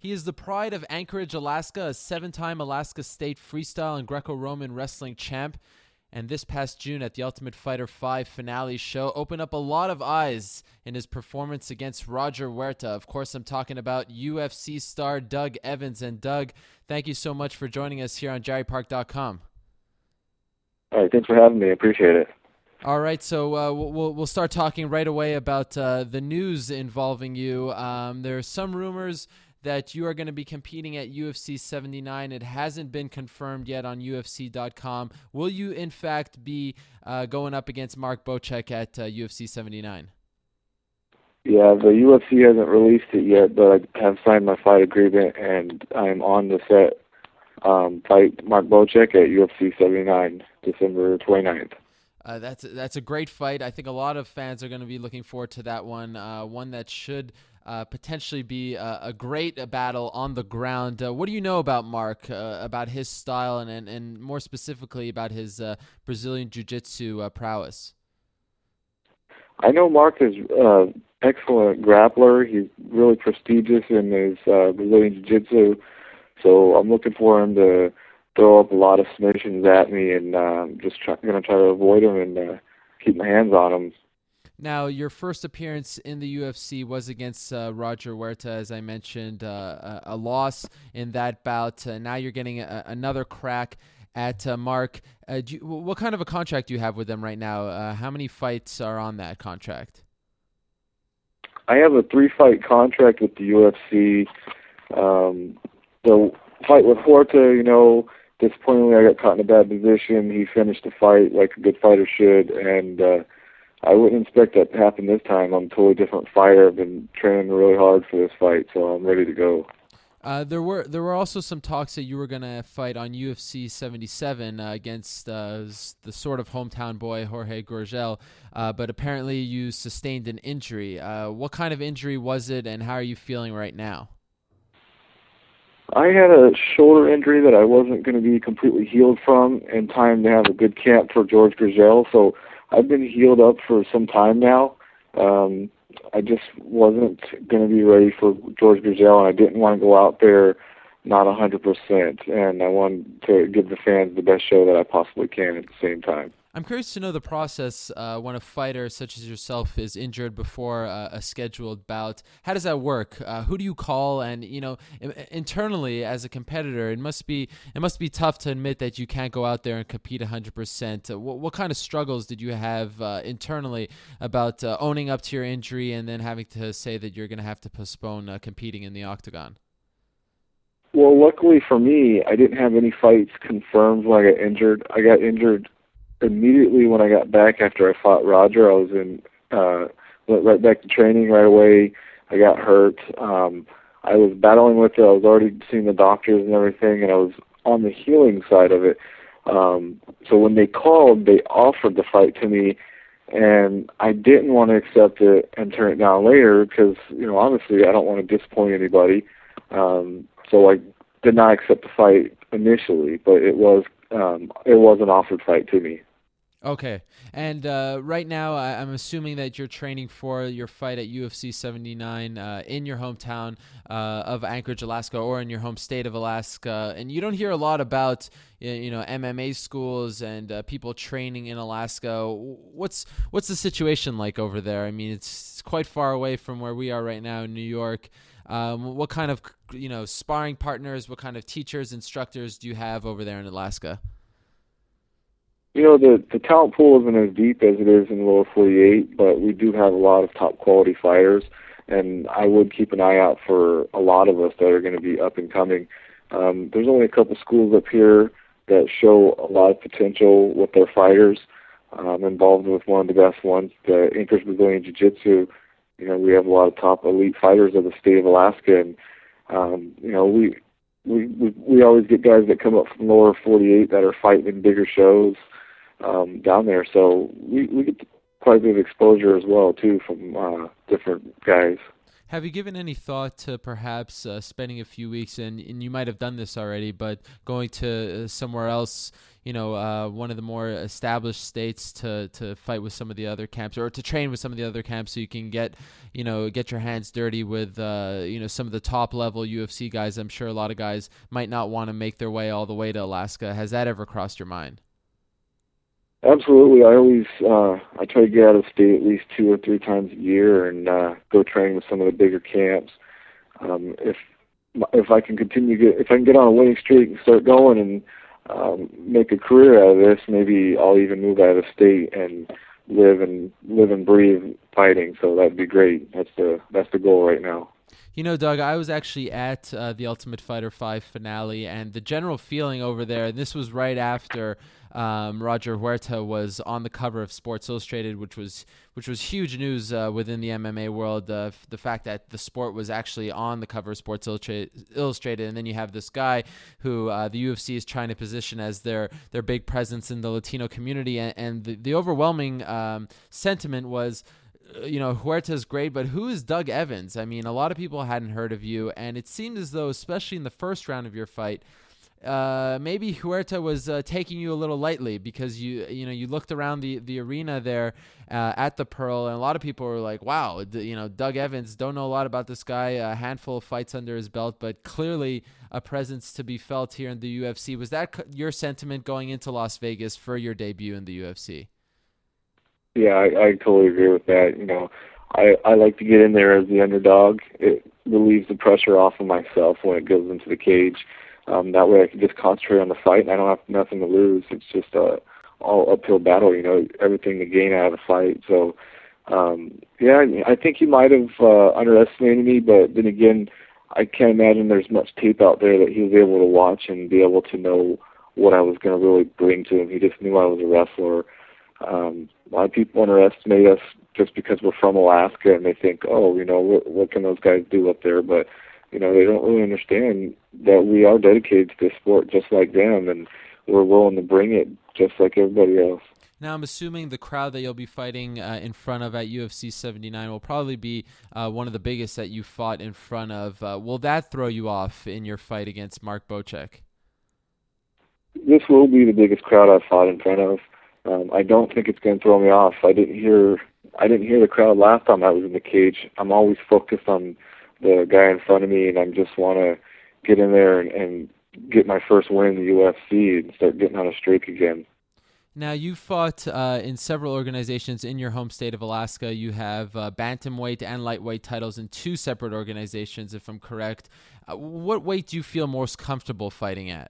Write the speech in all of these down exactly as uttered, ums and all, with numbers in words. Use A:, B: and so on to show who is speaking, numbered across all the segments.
A: He is the pride of Anchorage, Alaska, a seven-time Alaska State freestyle and Greco-Roman wrestling champ. And this past June at the Ultimate Fighter five finale show opened up a lot of eyes in his performance against Roger Huerta. Of course, I'm talking about U F C star Doug Evans. And Doug, thank you so much for joining us here on Jarry Park dot com.
B: All right, thanks for having me. I appreciate it.
A: All right, so uh, we'll we'll start talking right away about uh, the news involving you. Um, there are some rumors that you are going to be competing at U F C seventy-nine. It hasn't been confirmed yet on U F C dot com. Will you, in fact, be uh, going up against Mark Bocek at uh, U F C seventy-nine?
B: Yeah, the U F C hasn't released it yet, but I have signed my fight agreement, and I'm on the set um, fight Mark Bocek at U F C seventy-nine, December twenty-ninth.
A: Uh, that's that's a great fight. I think a lot of fans are going to be looking forward to that one. Uh, one that should uh, potentially be a, a great battle on the ground. Uh, what do you know about Mark, uh, about his style, and, and and more specifically about his uh, Brazilian Jiu-Jitsu uh, prowess?
B: I know Mark is uh, excellent grappler. He's really prestigious in his uh, Brazilian Jiu-Jitsu, so I'm looking for him to throw up a lot of submissions at me, and uh, just try, going to try to avoid him and uh, keep my hands on him.
A: Now, your first appearance in the U F C was against uh, Roger Huerta, as I mentioned, uh, a, a loss in that bout. Uh, now you're getting a, another crack at uh, Mark. Uh, do you, what kind of a contract do you have with them right now? Uh, how many fights are on that contract?
B: I have a three-fight contract with the U F C. Um, the fight with Huerta, you know, disappointingly, I got caught in a bad position. He finished the fight like a good fighter should, and uh, I wouldn't expect that to happen this time. I'm a totally different fighter. I've been training really hard for this fight, so I'm ready to go.
A: Uh, there were there were also some talks that you were going to fight on U F C seventy-seven uh, against uh, the sort of hometown boy Jorge Gurgel, uh, but apparently you sustained an injury. Uh, what kind of injury was it, and how are you feeling right now?
B: I had a shoulder injury that I wasn't going to be completely healed from in time to have a good camp for George Gurgel, so I've been healed up for some time now. Um, I just wasn't going to be ready for George Gurgel, and I didn't want to go out there not one hundred percent, and I wanted to give the fans the best show that I possibly can at the same time.
A: I'm curious to know the process uh, when a fighter such as yourself is injured before uh, a scheduled bout. How does that work? Uh, who do you call? And you know, internally as a competitor, it must be it must be tough to admit that you can't go out there and compete one hundred percent. Uh, what, what kind of struggles did you have uh, internally about uh, owning up to your injury and then having to say that you're going to have to postpone uh, competing in the octagon?
B: Well, luckily for me, I didn't have any fights confirmed when I got injured. I got injured immediately when I got back after I fought Roger. I was in uh went right back to training right away. I got hurt. Um I was battling with it. I was already seeing the doctors and everything, and I was on the healing side of it. Um so when they called, they offered the fight to me, and I didn't want to accept it and turn it down later because, you know, honestly, I don't want to disappoint anybody. Um so I did not accept the fight initially, but it was um it was an offered fight to me.
A: Okay, and uh, right now I, I'm assuming that you're training for your fight at U F C seventy-nine uh, in your hometown uh, of Anchorage, Alaska, or in your home state of Alaska. And you don't hear a lot about you know M M A schools and uh, people training in Alaska. What's what's the situation like over there? I mean, it's, it's quite far away from where we are right now in New York. Um, what kind of you know sparring partners, what kind of teachers, instructors do you have over there in Alaska?
B: You know, the, the talent pool isn't as deep as it is in the lower forty-eight, but we do have a lot of top quality fighters, and I would keep an eye out for a lot of us that are going to be up and coming. Um, there's only a couple schools up here that show a lot of potential with their fighters. I'm involved with one of the best ones, the Anchorage Brazilian Jiu-Jitsu. You know, we have a lot of top elite fighters of the state of Alaska, and um, you know, we, we we we always get guys that come up from the lower forty-eight that are fighting in bigger shows um, down there. So we we get quite a bit of exposure as well too from uh, different guys.
A: Have you given any thought to perhaps uh, spending a few weeks, and, and you might have done this already, but going to uh, somewhere else, you know, uh, one of the more established states to, to fight with some of the other camps, or to train with some of the other camps, so you can get, you know, get your hands dirty with, uh, you know, some of the top level U F C guys? I'm sure a lot of guys might not want to make their way all the way to Alaska. Has that ever crossed your mind?
B: Absolutely. I always uh, I try to get out of state at least two or three times a year and uh, go train with some of the bigger camps. Um, if if I can continue get if I can get on a winning streak and start going and um, make a career out of this, maybe I'll even move out of state and live and live and breathe fighting. So that'd be great. That's the that's the goal right now.
A: You know, Doug, I was actually at uh, the Ultimate Fighter five finale, and the general feeling over there, and this was right after um, Roger Huerta was on the cover of Sports Illustrated, which was which was huge news uh, within the M M A world, uh, f- the fact that the sport was actually on the cover of Sports Illustra- Illustrated, and then you have this guy who uh, the U F C is trying to position as their, their big presence in the Latino community, and, and the, the overwhelming um, sentiment was, you know, Huerta's great, but who is Doug Evans? I mean, a lot of people hadn't heard of you, and it seemed as though, especially in the first round of your fight, uh, maybe Huerta was uh, taking you a little lightly, because you, you know, you looked around the, the arena there uh, at the Pearl, and a lot of people were like, "Wow, d- you know, Doug Evans, don't know a lot about this guy. A handful of fights under his belt, but clearly a presence to be felt here in the U F C." Was that c- your sentiment going into Las Vegas for your debut in the U F C?
B: Yeah, I, I totally agree with that. You know, I, I like to get in there as the underdog. It relieves the pressure off of myself when it goes into the cage. Um, that way I can just concentrate on the fight, and I don't have nothing to lose. It's just a all uphill battle, you know, everything to gain out of the fight. So, um, yeah, I I think he might have uh, underestimated me, but then again, I can't imagine there's much tape out there that he was able to watch and be able to know what I was going to really bring to him. He just knew I was a wrestler. Um, a lot of people underestimate us just because we're from Alaska, and they think, oh, you know, what, what can those guys do up there? But, you know, they don't really understand that we are dedicated to this sport just like them, and we're willing to bring it just like everybody else.
A: Now, I'm assuming the crowd that you'll be fighting uh, in front of at U F C seventy-nine will probably be uh, one of the biggest that you fought in front of. Uh, will that throw you off in your fight against Mark Bocek?
B: This will be the biggest crowd I've fought in front of. Um, I don't think it's going to throw me off. I didn't hear I didn't hear the crowd last time I was in the cage. I'm always focused on the guy in front of me, and I just want to get in there and, and get my first win in the U F C and start getting on a streak again.
A: Now, you fought uh, in several organizations in your home state of Alaska. You have uh, bantamweight and lightweight titles in two separate organizations, if I'm correct. Uh, what weight do you feel most comfortable fighting at?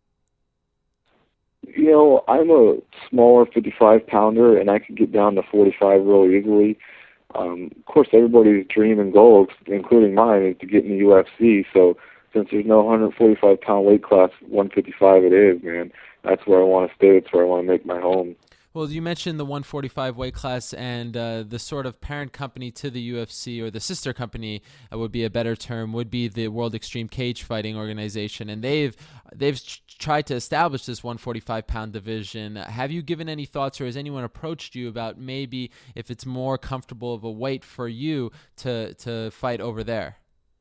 B: You know, I'm a smaller fifty-five pounder, and I could get down to forty-five real easily. Um, of course, everybody's dream and goal, including mine, is to get in the U F C. So since there's no one forty-five pound weight class, one fifty-five it is, man. That's where I want to stay. It's where I want to make my home.
A: Well, you mentioned the one forty-five weight class, and uh, the sort of parent company to the U F C, or the sister company uh, would be a better term, would be the World Extreme Cage Fighting Organization, and they've they've ch- tried to establish this one forty-five pound division. Have you given any thoughts, or has anyone approached you about maybe if it's more comfortable of a weight for you to to fight over there?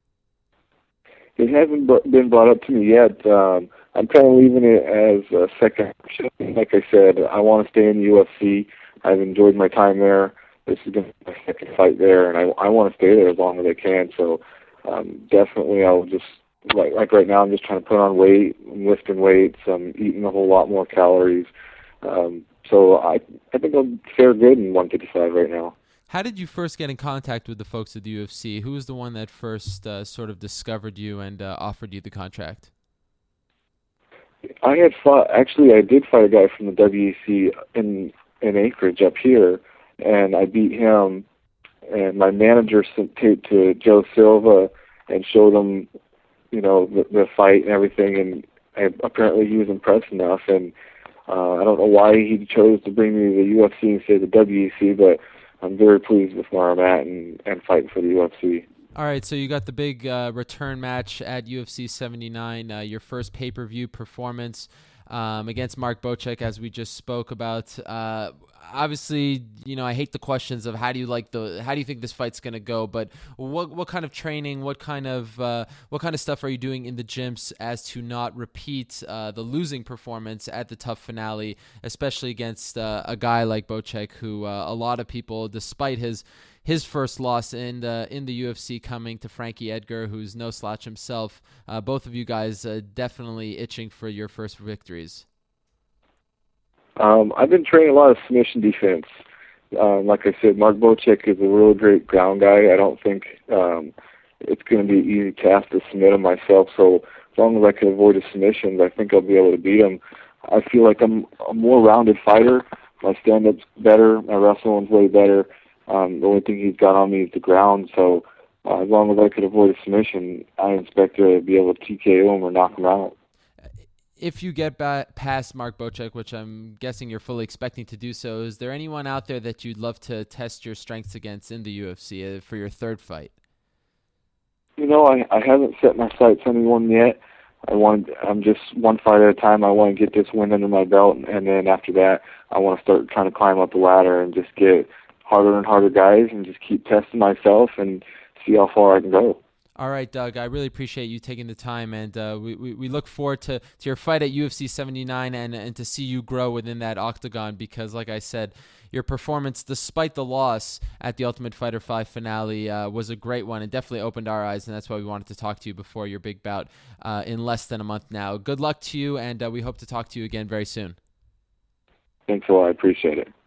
B: It hasn't br- been brought up to me yet. Um, I'm kind of leaving it as a second option. Like I said, I want to stay in the U F C. I've enjoyed my time there. This is going to be my second fight there, and I, I want to stay there as long as I can. So um, definitely I'll just, like, like right now, I'm just trying to put on weight, I'm lifting weights, I'm eating a whole lot more calories. Um, so I, I think I'll fare good in one fifty-five right now.
A: How did you first get in contact with the folks at the U F C? Who was the one that first uh, sort of discovered you and uh, offered you the contract?
B: I had fought, actually I did fight a guy from the W E C in, in Anchorage up here, and I beat him, and my manager sent tape to Joe Silva and showed him, you know, the, the fight and everything, and, and apparently he was impressed enough, and uh, I don't know why he chose to bring me to the U F C instead of the W E C, but I'm very pleased with where I'm at and, and fighting for the U F C.
A: All right, so you got the big uh, return match at U F C seventy-nine, uh, your first pay-per-view performance. um, against Mark Bocek, as we just spoke about. Uh, obviously, you know, I hate the questions of how do you like the, how do you think this fight's going to go, but what what kind of training, what kind of uh, what kind of stuff are you doing in the gyms as to not repeat uh, the losing performance at the Tough finale, especially against uh, a guy like Bocek, who uh, a lot of people, despite his his first loss in the, in the U F C coming to Frankie Edgar, who's no slouch himself, uh, both of you guys uh, definitely itching for your first victories.
B: Um, I've been training a lot of submission defense. Um, like I said, Mark Bocek is a really great ground guy. I don't think um, it's going to be an easy task to submit him myself. So as long as I can avoid the submissions, I think I'll be able to beat him. I feel like I'm a more rounded fighter. My stand-up's better. My wrestling's way better. Um, the only thing he's got on me is the ground. So uh, as long as I could avoid a submission, I expect to be able to T K O him or knock him out.
A: If you get back past Mark Bocek, which I'm guessing you're fully expecting to do so, is there anyone out there that you'd love to test your strengths against in the U F C uh, for your third fight?
B: You know, I, I haven't set my sights on anyone yet. I want, I'm just one fight at a time. I want to get this win under my belt, and then after that, I want to start trying to climb up the ladder and just get harder and harder guys and just keep testing myself and see how far I can go.
A: All right, Doug, I really appreciate you taking the time, and uh, we, we, we look forward to, to your fight at U F C seventy-nine and, and to see you grow within that octagon because, like I said, your performance, despite the loss at the Ultimate Fighter five finale, uh, was a great one and definitely opened our eyes, and that's why we wanted to talk to you before your big bout uh, in less than a month now. Good luck to you, and uh, we hope to talk to you again very soon.
B: Thanks a lot. I appreciate it.